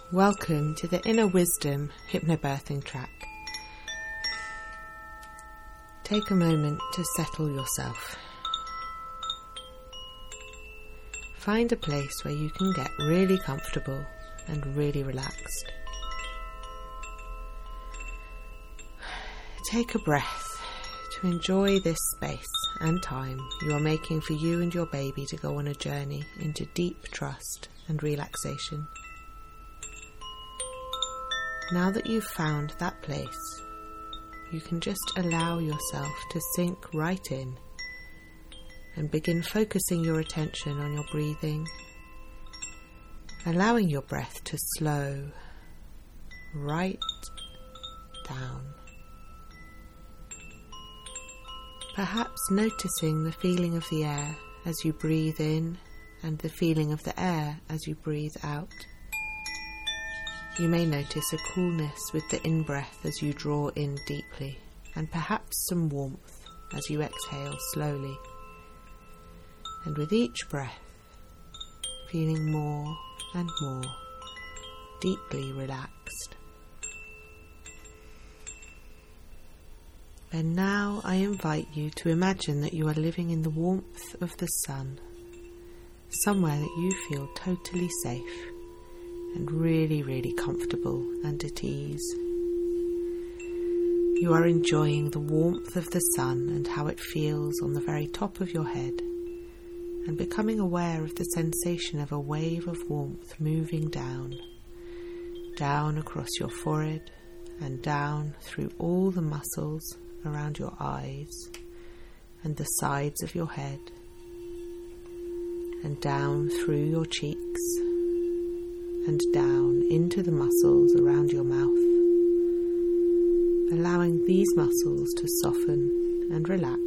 Welcome to the Inner Wisdom Hypnobirthing track. Take a moment to settle yourself. Find a place where you can get really comfortable and really relaxed. Take a breath to enjoy this space and time you are making for you and your baby to go on a journey into deep trust and relaxation. Now that you've found that place, you can just allow yourself to sink right in and begin focusing your attention on your breathing, allowing your breath to slow right down. Perhaps noticing the feeling of the air as you breathe in and the feeling of the air as you breathe out. You may notice a coolness with the in-breath as you draw in deeply, and perhaps some warmth as you exhale slowly. And with each breath, feeling more and more deeply relaxed. And now I invite you to imagine that you are living in the warmth of the sun, somewhere that you feel totally safe and really, really comfortable and at ease. You are enjoying the warmth of the sun and how it feels on the very top of your head, and becoming aware of the sensation of a wave of warmth moving down across your forehead and down through all the muscles around your eyes and the sides of your head, and down through your cheeks and down into the muscles around your mouth, allowing these muscles to soften and relax.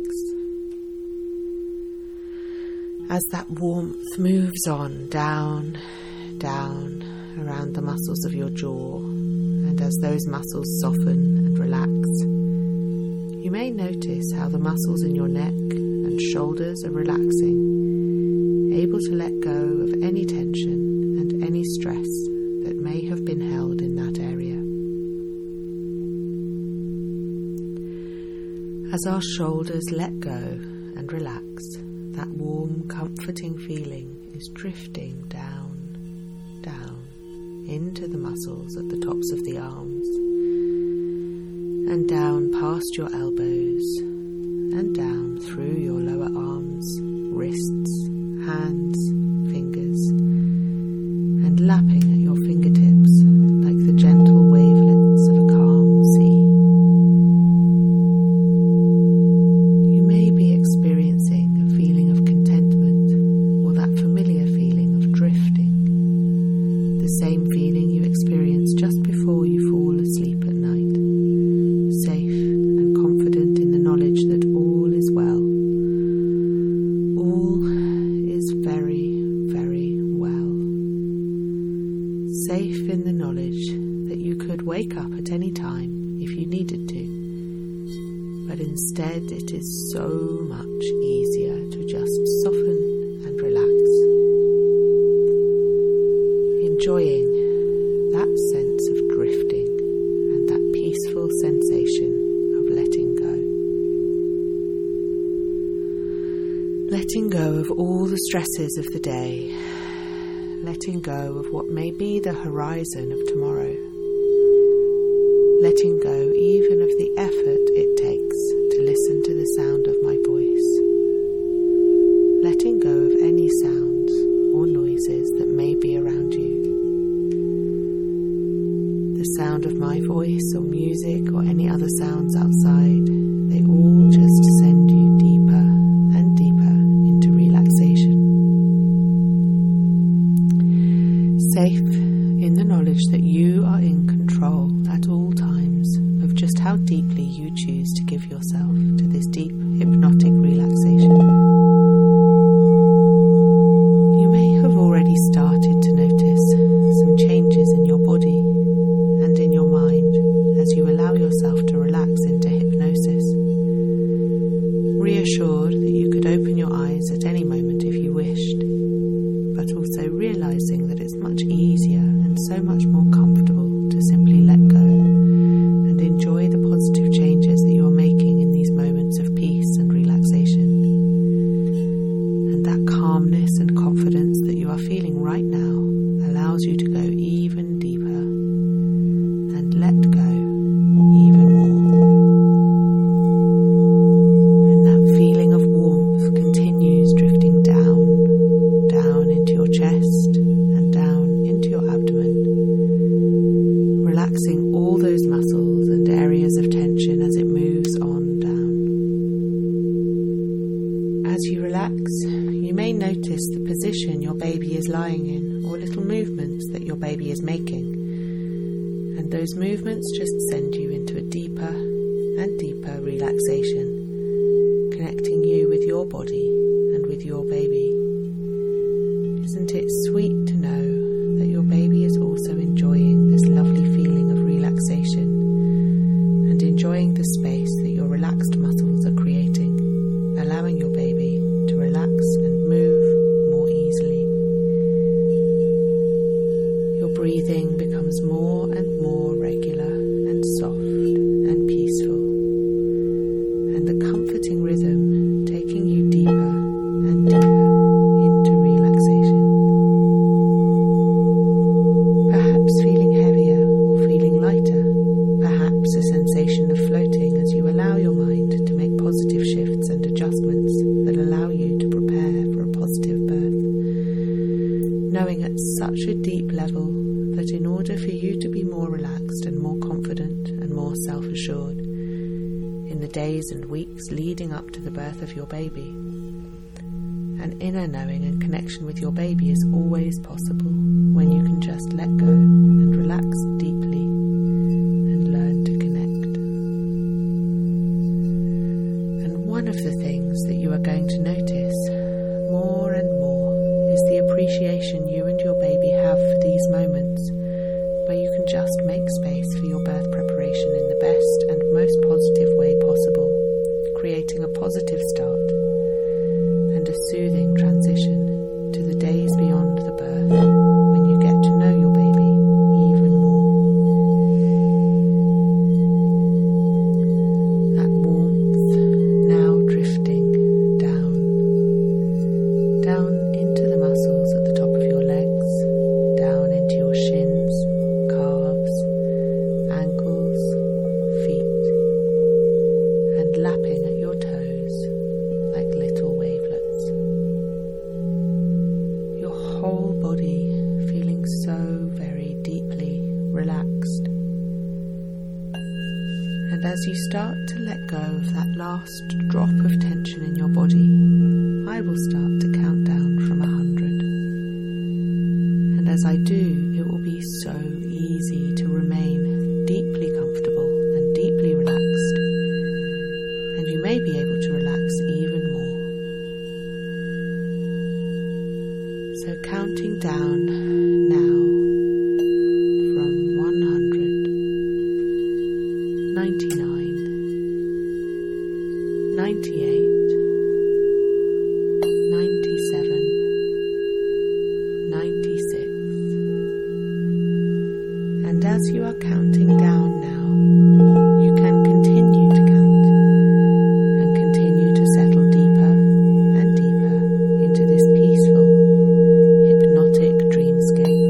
As that warmth moves on down around the muscles of your jaw, and as those muscles soften and relax, you may notice how the muscles in your neck and shoulders are relaxing, able to let go of any tension and any stress that may have been held in that area. As our shoulders let go and relax, that warm, comforting feeling is drifting down into the muscles at the tops of the arms, and down past your elbows, and down through your lower arms, wrists, hands, fingers, and lapping at your fingertips like the gentle wavelets of a calm sea. You may be experiencing a feeling of contentment, or that familiar feeling of drifting, the same feeling you experience just before you fall asleep at night, safe and confident in the knowledge that all is well. All is very, very well. Safe in the knowledge that you could wake up at any time if you needed to, but instead it is so much easier to just soften and relax, enjoying that sense of drifting and that peaceful sensation of letting go. Letting go of all the stresses of the day, letting go of what may be the horizon of tomorrow, letting go even of the effort it takes to listen to the sound of my voice, letting go of any sounds or noises that may be around you. The sound of my voice or music or any other sounds outside, they all just send you deeper and deeper into relaxation. Safe in the knowledge that you are in control at all times of just how deeply you choose to give yourself to this deep hypnotic relaxation. You may have already started to notice some changes in your body and in your mind as you allow yourself to relax into hypnosis. Reassured that you could open your eyes at any moment if you wished, but also realizing realizing that it's much easier and so much more comfortable to simply let go and enjoy the positive changes that you are making in these moments of peace and relaxation. And that calmness and confidence that you are feeling right now allows you to go even deeper and let go even more. And that feeling of warmth continues drifting down into your chest and down into your abdomen, relaxing all those muscles and areas of tension as it moves on down. As you relax, you may notice the position your baby is lying in or little movements that your baby is making. And those movements just send you into a deeper and deeper relaxation, connecting you with your body and with your baby. Isn't it sweet to know that your baby is also enjoying this lovely feeling of relaxation and enjoying the space that your relaxed muscles are creating, allowing your baby to relax and move more easily? Your breathing becomes more and more regular and soft and peaceful, and the comforting rhythm taking you deeper and deeper into relaxation. Perhaps feeling heavier or feeling lighter, perhaps a sensation of floating as you allow your mind to make positive shifts and adjustments that allow you to prepare for a positive birth, knowing at such a deep level that in order for you to be more relaxed and more confident and more self-assured in the days and weeks leading up to the birth of your baby, an inner knowing and connection with your baby is always possible when you can just let go and relax deeply and learn to connect. And one of the things that you are going to notice more and more is the appreciation you and your baby have for these moments where you can just make space for your birth preparation in the best and most positive way possible, creating a positive start and a soothing transition to the days beyond the birth when you get to know your baby even more. That warmth now drifting down into the muscles at the top of your legs, down into your shins, calves, ankles, feet, and lapping at your toes like little wavelets. Your whole body feeling so very deeply relaxed. And as you start to let go of that last drop of tension in your body, I will start to count down from 100. And as I do, it will be so easy to remain deeply comfortable and deeply relaxed. And you may be able to relax even more. So counting down now from 100, 99, 98, 97, 96. And as you are counting down now, you can continue to count and continue to settle deeper and deeper into this peaceful, hypnotic dreamscape,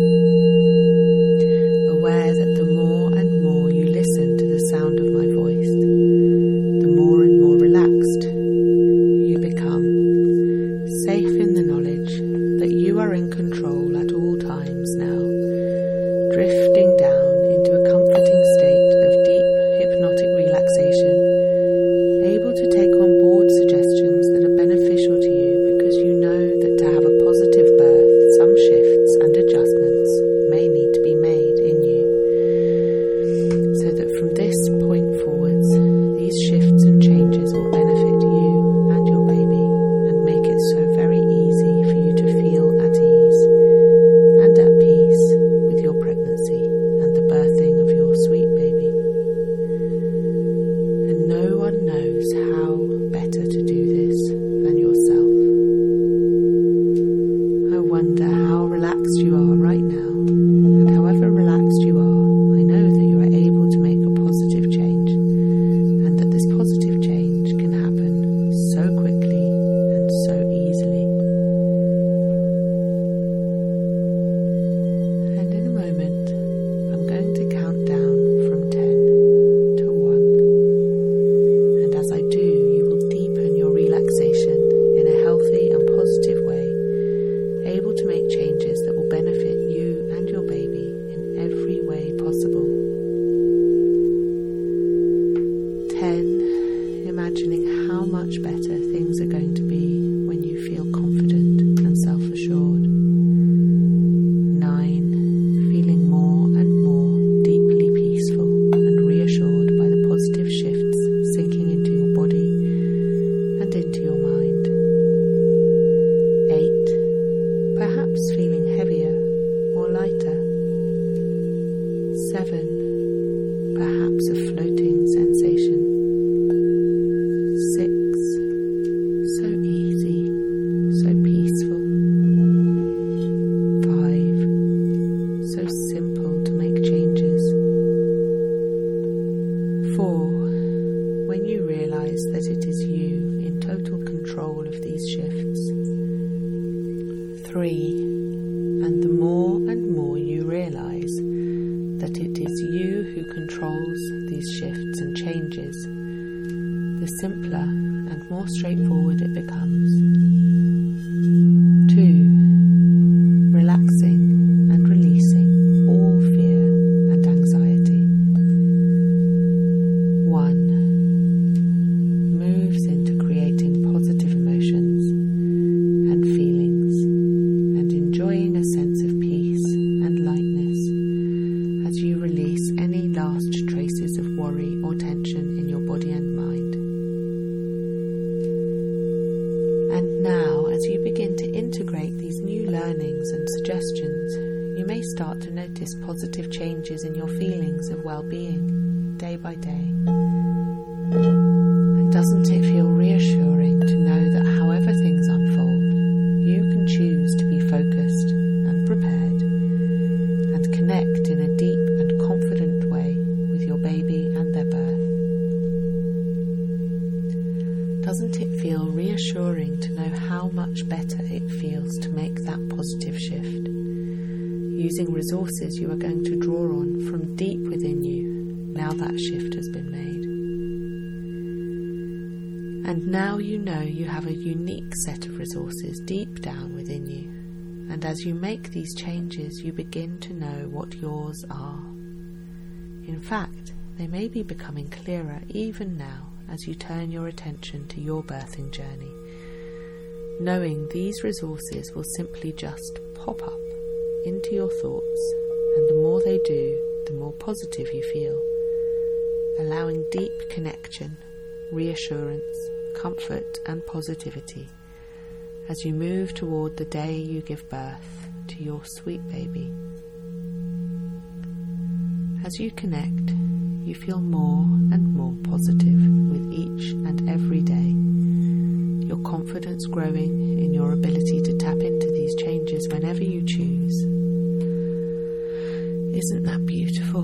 aware that the more and more you listen to the sound of my voice, the more and more relaxed you become, safe in the knowledge that you are in control at all times now, drifting down into a comforting state of deep hypnotic relaxation, able to take on board suggestions that are beneficial to you because you know that to have a positive birth, some shifts and adjustments may need to be made in you, so that from this point forwards, these shifts and changes will benefit you and your baby and make it so very easy for you to feel at ease and at peace you are right now, and however relaxed you are, I know that you are able to make a positive change, and that this positive change can happen so quickly and so easily. And in a moment, I'm going to count down from 10 to 1. And as I do, you will deepen your relaxation in a healthy and positive way, able to make changes that will benefit you and your baby in every way possible. 10, imagining how much better things are going to be when you feel confident and self-assured. 9, feeling more and more deeply peaceful and reassured by the positive shifts sinking into your body and into your mind. 8, perhaps feeling heavier or lighter. 7, perhaps a floating sensation. 6, so easy, so peaceful. 5, so simple to make changes. 4, when you realize that it is you in total control of these shifts. 3, and the more and more you realize that it is you who controls these shifts and changes, the simpler and more straightforward it becomes. 2, relaxing and releasing all fear and anxiety. 1, moves into creating positive emotions and feelings and enjoying a sense of peace and lightness as you release any last traces of worry or tension in your body and mind. And now, as you begin to integrate these new learnings and suggestions, you may start to notice positive changes in your feelings of well-being day by day. And doesn't it feel reassuring to know that however things unfold, you can choose to be focused and prepared and connect in a deep and confident way with your baby and their birth? Doesn't it feel reassuring to know how much better it feels to make that positive shift, using resources you are going to draw on from deep within you now that shift has been made? And now you know you have a unique set of resources deep down within you, and as you make these changes, you begin to know what yours are. In fact, they may be becoming clearer even now as you turn your attention to your birthing journey, knowing these resources will simply just pop up into your thoughts, and the more they do, the more positive you feel, allowing deep connection, reassurance, comfort and positivity as you move toward the day you give birth to your sweet baby. As you connect, you feel more and more positive with each and every day, your confidence growing in your ability to tap into these changes whenever you choose. Isn't that beautiful?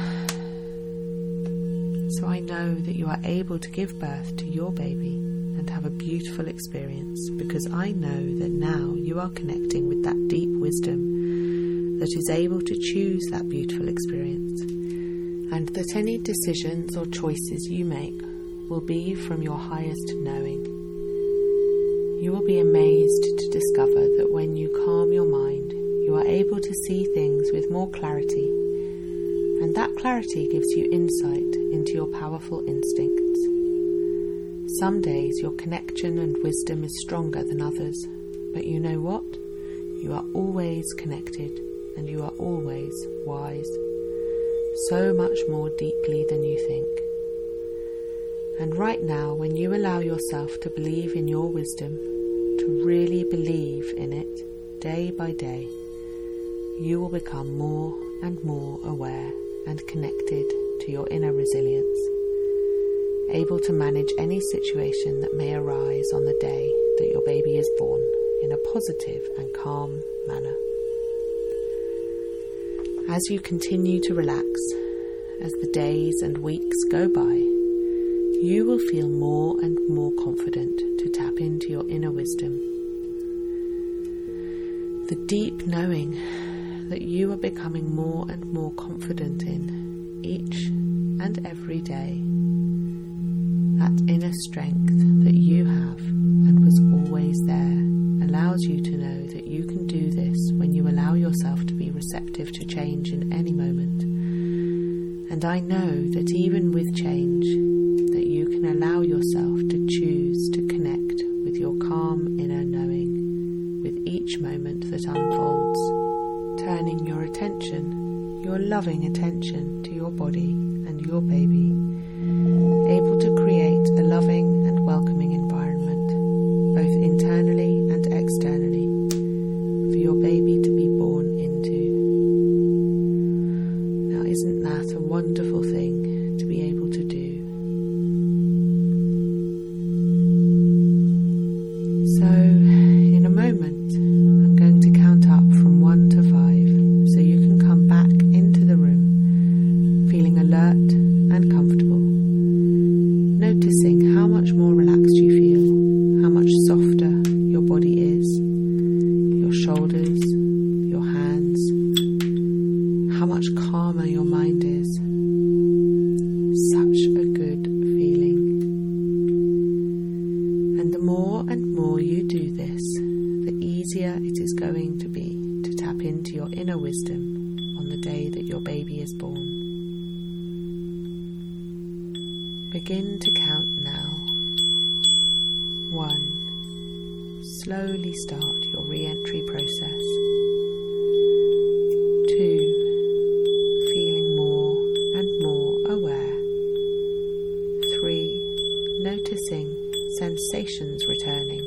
So I know that you are able to give birth to your baby and have a beautiful experience, because I know that now you are connecting with that deep wisdom that is able to choose that beautiful experience, and that any decisions or choices you make will be from your highest knowing. You will be amazed to discover that when you calm your mind, you are able to see things with more clarity, and that clarity gives you insight into your powerful instincts. Some days your connection and wisdom is stronger than others, but you know what? You are always connected, and you are always wise, so much more deeply than you think. And right now, when you allow yourself to believe in your wisdom, to really believe in it day by day, you will become more and more aware and connected to your inner resilience, able to manage any situation that may arise on the day that your baby is born in a positive and calm manner. As you continue to relax, as the days and weeks go by, you will feel more and more confident to tap into your inner wisdom. The deep knowing that you are becoming more and more confident in each and every day. That inner strength that you have and was always there allows you to know that you can do this when you allow yourself to be receptive to change in any moment. And I know that even with change, that you can allow yourself to choose to connect with your calm inner knowing with each moment that unfolds, turning your attention, your loving attention to your body and your baby, able to create a loving and welcoming environment, both internally and externally, for your baby to be born into. Now, isn't that a wonderful thing to be able to do? So, in a moment, I'm going to count up from 1 to 5, so you can come back into the room, feeling alert and comfortable, noticing how much more relaxed you feel, how much softer your body is, your shoulders, your hands, how much calmer your mind is. Such a good feeling. And the more and more you do this, the easier it is going to be to tap into your inner wisdom on the day that your baby is born. Begin to count now. 1. Slowly start your re-entry process. 2. Feeling more and more aware. 3. Noticing sensations returning.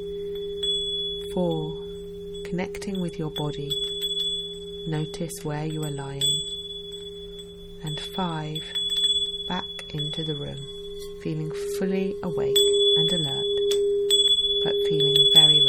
4. Connecting with your body. Notice where you are lying. And 5. Back into the room, feeling fully awake and alert, but feeling very